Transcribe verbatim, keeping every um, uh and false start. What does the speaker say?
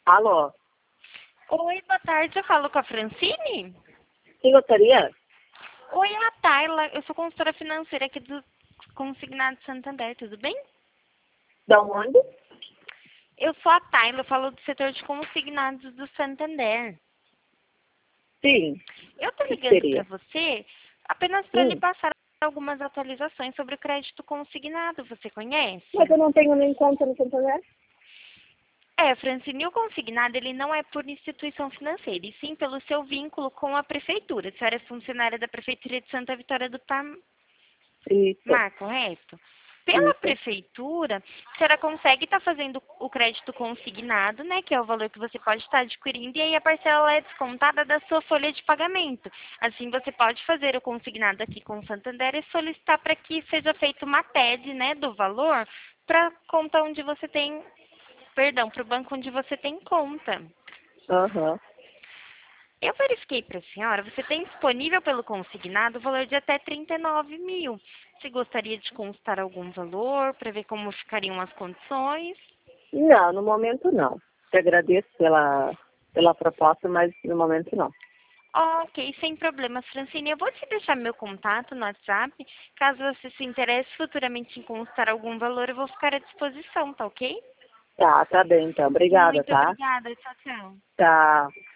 Alô? Oi, boa tarde. Eu falo com a Francine? Quem gostaria? Oi, é a Tayla. Eu sou consultora financeira aqui do Consignado Santander, tudo bem? Da onde? Eu sou a Tayla, eu falo do setor de consignados do Santander. Sim. Eu tô O que que ligando para seria? você apenas para lhe Hum. passar algumas atualizações sobre o crédito consignado. Você Mas conhece? eu não tenho nem conta no Santander. É, Francine, o consignado ele não é por instituição financeira, e sim pelo seu vínculo com a prefeitura. A senhora é funcionária da Prefeitura de Santa Vitória do Isso. Mar, correto? Pela Isso. prefeitura, a senhora consegue estar fazendo o crédito consignado, né, que é o valor que você pode estar adquirindo, e aí a parcela é descontada da sua folha de pagamento. Assim, você pode fazer o consignado aqui com o Santander e solicitar para que seja feita uma T E D, né, do valor para a conta onde você tem, perdão, para o banco onde você tem conta. Aham. Eu verifiquei para a senhora, você tem disponível pelo consignado o valor de até trinta e nove mil. Você gostaria de constar algum valor para ver como ficariam as condições? Não, no momento não. Te agradeço pela, pela proposta, mas no momento não. Ok, sem problemas, Francine. Eu vou te deixar meu contato no WhatsApp. Caso você se interesse futuramente em constar algum valor, eu vou ficar à disposição, tá ok? Tá, tá bem então. Obrigada, Muito tá? obrigada. Tchau, tchau. Tá.